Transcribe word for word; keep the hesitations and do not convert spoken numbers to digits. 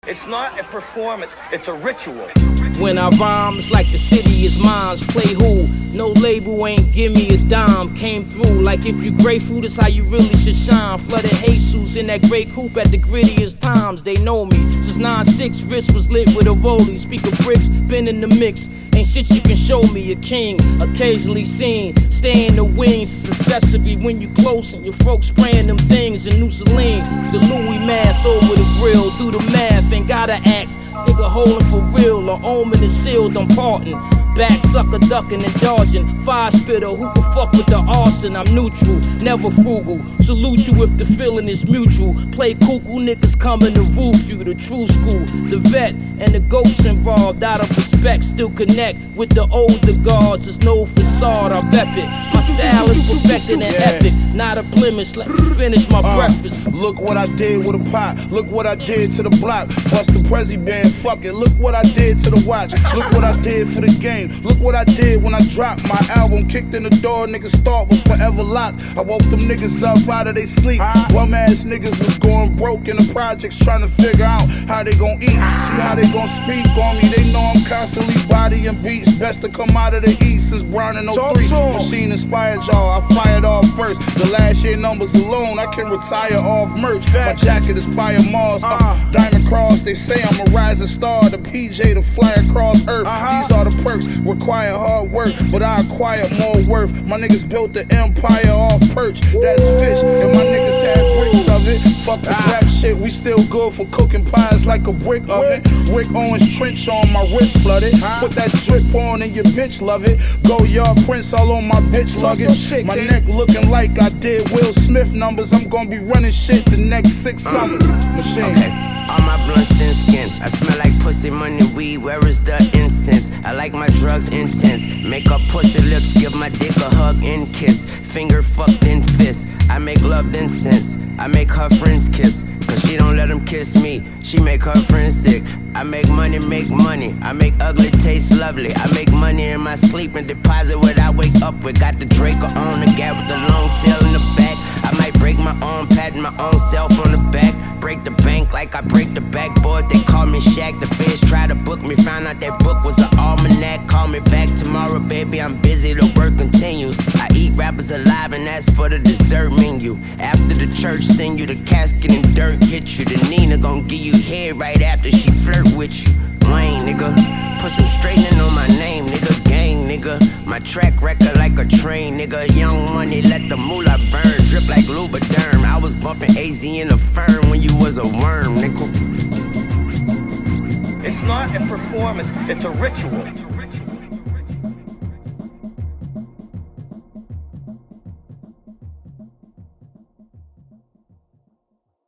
It's not a performance, it's a ritual. When I rhyme, it's like the city is mine. Play who? No label ain't give me a dime. Came through like if you grateful, that's how you really should shine. Flooded Jesus in that gray coupe at the grittiest times. They know me since nine six, wrist was lit with a rollie. Speak of bricks, been in the mix. Ain't shit you can show me, a king, occasionally seen. Stay in the wings, it's accessory when you close and your folks spraying them things in New Celine. The Louis mask over the grill, do the math, ain't gotta ask. Nigga holding for real, or omen is sealed, I'm parting. Back sucker ducking and dodging. Fire spitter, who can fuck with the arson? I'm neutral, never frugal. Salute you if the feeling is mutual. Play cuckoo, niggas coming to roof you. The true school, the vet, and the ghosts involved. Out of respect, still connect with the older guards. There's no facade, I rep it. My style is perfected and yeah. epic. Not a blemish, let me finish my uh, breakfast. Look what I did with a pot. Look what I did to the block. Bust the Prezi band, fuck it. Look what I did to the watch. Look what I did for the game. Look what I did when I dropped my album. Kicked in the door, niggas thought was forever locked. I woke them niggas up out of they sleep. Bum ass niggas was going broke in the projects, trying to figure out how they gon' eat. See how they gon' speak on me. They know I'm constantly bodying beats. Best to come out of the east since Brown in oh three. Machine inspired y'all, I fired off first. The last year numbers alone, I can retire off merch. My jacket is Paya Mars, uh, Diamond Cross. They say I'm a rising star. The P J to fly across earth. These are the perks. Require hard work, but I acquire more worth. My niggas built the empire off perch. That's fish, and my niggas had bricks of it. Fuck this rap shit, we still good for cooking pies like a brick oven. Rick Owens trench on my wrist flooded. Put that drip on and your bitch love it. Go yard prints all on my bitch luggage. My neck looking like I did Will Smith numbers. I'm gonna be running shit the next six summers. Machine. Okay. All my blunts thin skin. I smell like pussy, money, weed. Where is the incense? I like my drugs intense. Make up pussy lips, give my dick a hug and kiss. Finger fucked in fist. I make love then sense. I make her friends kiss. Cause she don't let them kiss me. She make her friends sick. I make money, make money. I make ugly taste lovely. I make money in my sleep and deposit what I wake up with. Got the Draco on the gap with the long tail in the back. I might break my own patting my own self on the back. Break the bank like I break the backboard. They call me Shaq. The feds try to book me. Found out that book was an almanac. Call me back tomorrow, baby. I'm busy. The work continues. I eat rappers alive and ask for the dessert menu. After the church send you the casket and dirt hit you. The Nina gon' give you head right after she flirt with you. Wayne, nigga. Put some straightening on my name, nigga. Gang, nigga. My track record like a train, nigga. Young money, let the moolah burn. Drip like Lubriderm. I was bumping A Z in the firm when you was a worm, nigga. It's not a performance, it's a ritual.